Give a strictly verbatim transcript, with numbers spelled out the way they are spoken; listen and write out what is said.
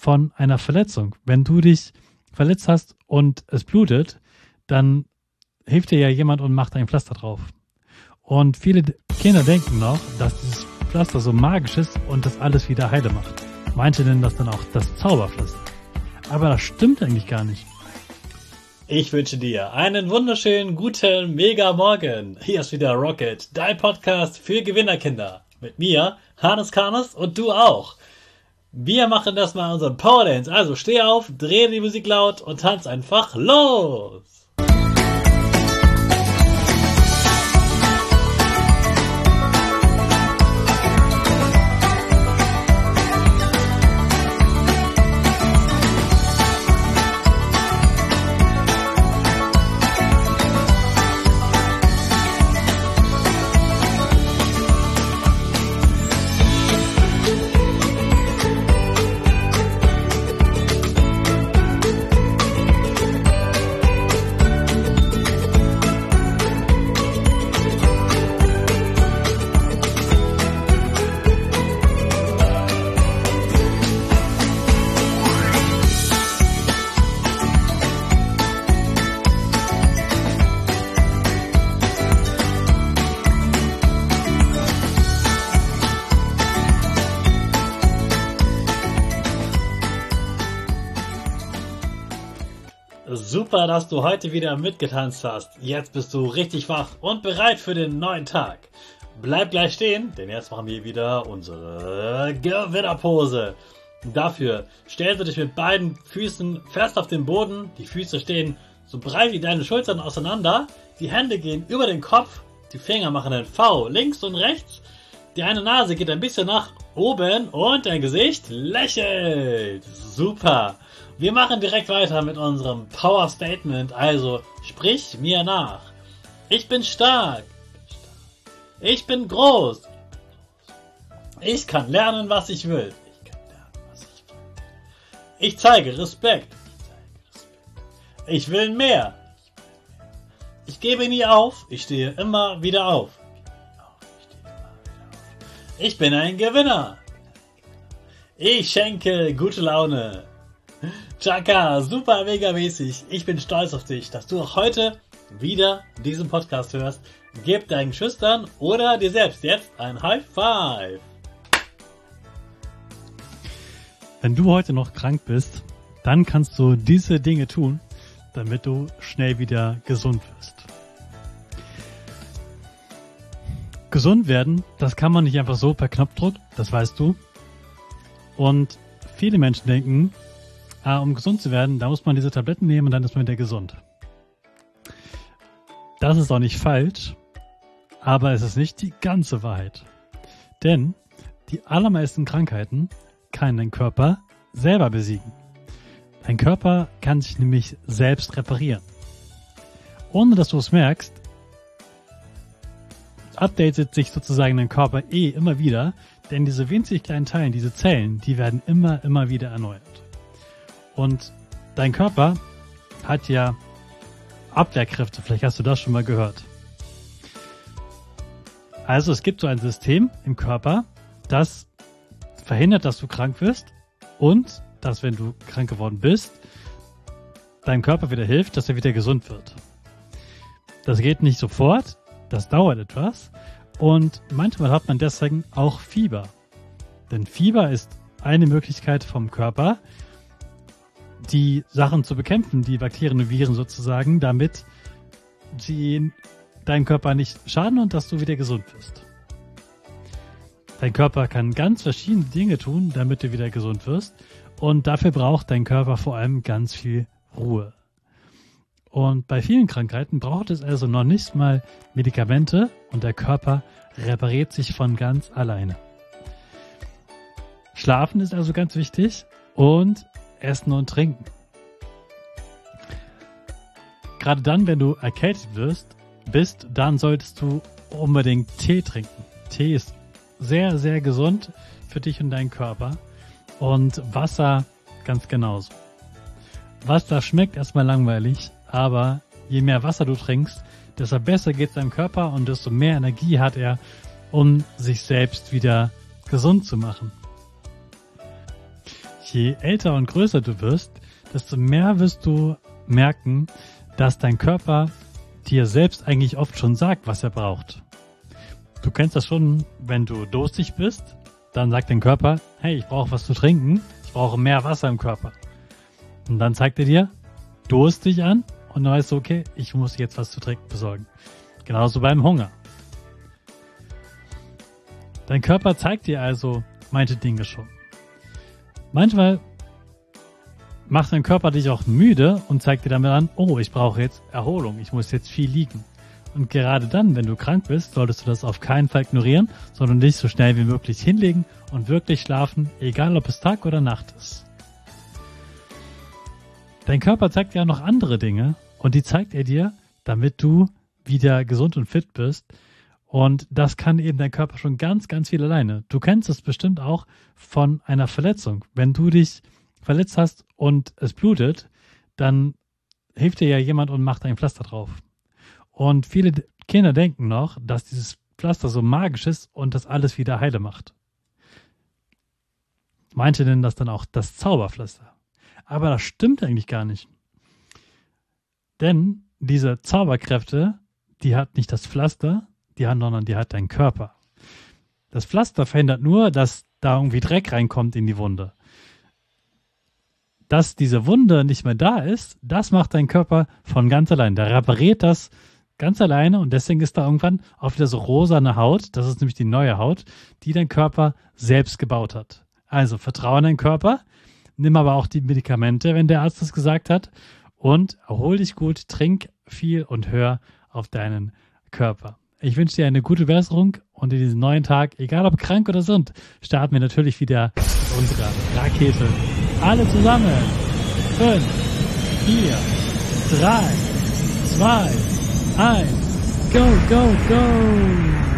von einer Verletzung. Wenn du dich verletzt hast und es blutet, dann hilft dir ja jemand und macht ein Pflaster drauf. Und viele Kinder denken noch, dass dieses Pflaster so magisch ist und das alles wieder heile macht. Manche nennen das dann auch das Zauberpflaster. Aber das stimmt eigentlich gar nicht. Ich wünsche dir einen wunderschönen, guten, mega Morgen. Hier ist wieder Rocket, dein Podcast für Gewinnerkinder. Mit mir, Hannes Karnes und du auch. Wir machen das mal unseren Power Dance. Also steh auf, dreh die Musik laut und tanz einfach los. Super, dass du heute wieder mitgetanzt hast. Jetzt bist du richtig wach und bereit für den neuen Tag. Bleib gleich stehen, denn jetzt machen wir wieder unsere Gewinnerpose. Dafür stellst du dich mit beiden Füßen fest auf den Boden. Die Füße stehen so breit wie deine Schultern auseinander. Die Hände gehen über den Kopf. Die Finger machen ein V links und rechts. Die eine Nase geht ein bisschen nach oben und dein Gesicht lächelt. Super. Wir machen direkt weiter mit unserem Power Statement, also sprich mir nach. Ich bin stark. Ich bin groß. Ich kann lernen, was ich will. Ich zeige Respekt. Ich will mehr. Ich gebe nie auf. Ich stehe immer wieder auf. Ich bin ein Gewinner. Ich schenke gute Laune. Chaka, super mega mäßig. Ich bin stolz auf dich, dass du auch heute wieder diesen Podcast hörst. Gib deinen Schüchtern oder dir selbst jetzt ein High Five. Wenn du heute noch krank bist, dann kannst du diese Dinge tun, damit du schnell wieder gesund wirst. Gesund werden, das kann man nicht einfach so per Knopfdruck, das weißt du. Und viele Menschen denken, ah, um gesund zu werden, da muss man diese Tabletten nehmen und dann ist man wieder gesund. Das ist auch nicht falsch, aber es ist nicht die ganze Wahrheit. Denn die allermeisten Krankheiten kann dein Körper selber besiegen. Dein Körper kann sich nämlich selbst reparieren. Ohne dass du es merkst, updatet sich sozusagen dein Körper eh immer wieder, denn diese winzig kleinen Teile, diese Zellen, die werden immer, immer wieder erneuert. Und dein Körper hat ja Abwehrkräfte, vielleicht hast du das schon mal gehört. Also es gibt so ein System im Körper, das verhindert, dass du krank wirst und dass, wenn du krank geworden bist, deinem Körper wieder hilft, dass er wieder gesund wird. Das geht nicht sofort, das dauert etwas und manchmal hat man deswegen auch Fieber. Denn Fieber ist eine Möglichkeit vom Körper, die Sachen zu bekämpfen, die Bakterien und Viren sozusagen, damit sie deinem Körper nicht schaden und dass du wieder gesund wirst. Dein Körper kann ganz verschiedene Dinge tun, damit du wieder gesund wirst und dafür braucht dein Körper vor allem ganz viel Ruhe. Und bei vielen Krankheiten braucht es also noch nicht mal Medikamente und der Körper repariert sich von ganz alleine. Schlafen ist also ganz wichtig und Essen und Trinken. Gerade dann, wenn du erkältet wirst, bist, dann solltest du unbedingt Tee trinken. Tee ist sehr, sehr gesund für dich und deinen Körper. Und Wasser ganz genauso. Wasser schmeckt erstmal langweilig, aber je mehr Wasser du trinkst, desto besser geht es deinem Körper und desto mehr Energie hat er, um sich selbst wieder gesund zu machen. je älter und größer du wirst, desto mehr wirst du merken, dass dein Körper dir selbst eigentlich oft schon sagt, was er braucht. Du kennst das schon, wenn du durstig bist, dann sagt dein Körper, hey, ich brauche was zu trinken, ich brauche mehr Wasser im Körper. Und dann zeigt er dir durstig an und dann weißt du, okay, ich muss jetzt was zu trinken besorgen. Genauso beim Hunger. Dein Körper zeigt dir also manche Dinge schon. Manchmal macht dein Körper dich auch müde und zeigt dir damit an, oh, ich brauche jetzt Erholung, ich muss jetzt viel liegen. Und gerade dann, wenn du krank bist, solltest du das auf keinen Fall ignorieren, sondern dich so schnell wie möglich hinlegen und wirklich schlafen, egal ob es Tag oder Nacht ist. Dein Körper zeigt dir auch noch andere Dinge und die zeigt er dir, damit du wieder gesund und fit bist. Und das kann eben dein Körper schon ganz, ganz viel alleine. Du kennst es bestimmt auch von einer Verletzung. Wenn du dich verletzt hast und es blutet, dann hilft dir ja jemand und macht ein Pflaster drauf. Und viele Kinder denken noch, dass dieses Pflaster so magisch ist und das alles wieder heile macht. Manche nennen das dann auch das Zauberpflaster. Aber das stimmt eigentlich gar nicht. Denn diese Zauberkräfte, die hat nicht das Pflaster, die hat, sondern die hat dein Körper. Das Pflaster verhindert nur, dass da irgendwie Dreck reinkommt in die Wunde. Dass diese Wunde nicht mehr da ist, das macht dein Körper von ganz allein. Der repariert das ganz alleine und deswegen ist da irgendwann auch wieder so rosane Haut. Das ist nämlich die neue Haut, die dein Körper selbst gebaut hat. Also vertraue an deinen Körper, nimm aber auch die Medikamente, wenn der Arzt das gesagt hat und erhol dich gut, trink viel und hör auf deinen Körper. Ich wünsche dir eine gute Besserung und in diesem neuen Tag, egal ob krank oder gesund, starten wir natürlich wieder mit unserer Rakete. Alle zusammen. Fünf, vier, drei, zwei, eins. Go, go, go!